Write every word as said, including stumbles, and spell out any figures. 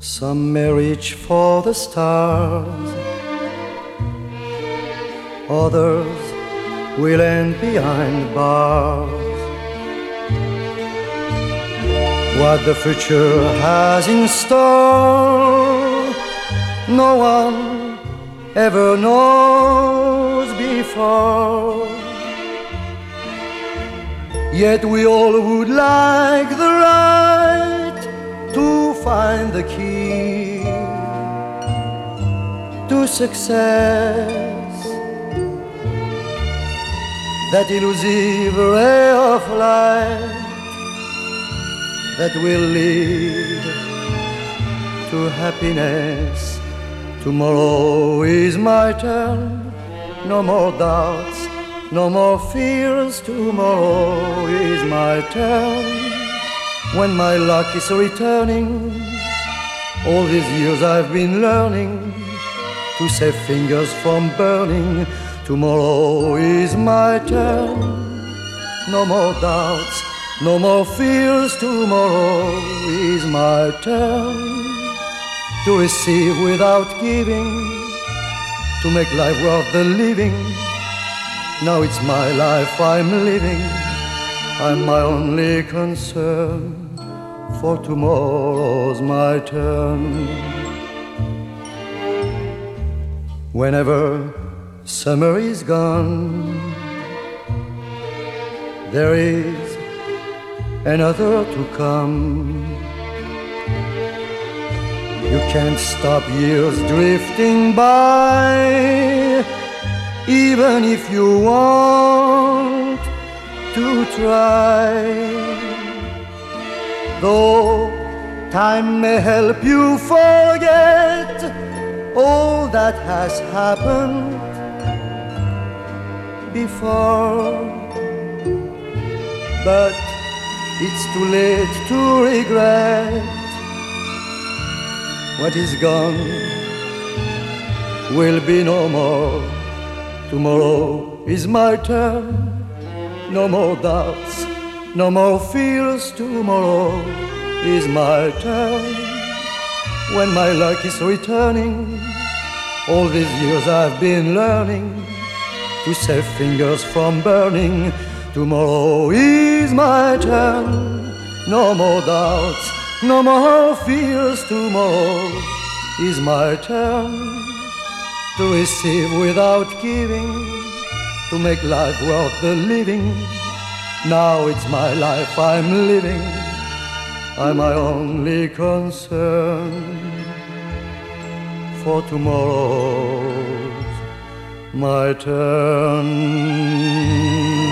Some may reach for the stars, others will end behind bars. What the future has in store, no one ever knows before. Yet we all would like the right to find the key to success, that elusive ray of light that will lead to happiness. Tomorrow is my turn, no more doubts, no more fears. Tomorrow is my turn, when my luck is returning. All these years I've been learning to save fingers from burning. Tomorrow is my turn, no more doubts, no more fears. Tomorrow is my turn to receive without giving, to make life worth the living. Now it's my life I'm living, I'm my only concern, for tomorrow's my turn. Whenever summer is gone, there is another to come. You can't stop years drifting by, even if you want to try. Though time may help you forget all that has happened before, but it's too late to regret. What is gone will be no more. Tomorrow is my turn, no more doubts, no more fears. Tomorrow is my turn, when my luck is returning. All these years I've been learning to save fingers from burning. Tomorrow is my turn, no more doubts, no more fears. Tomorrow is my turn to receive without giving, to make life worth the living. Now it's my life I'm living, I'm my only concern, for tomorrow's my turn.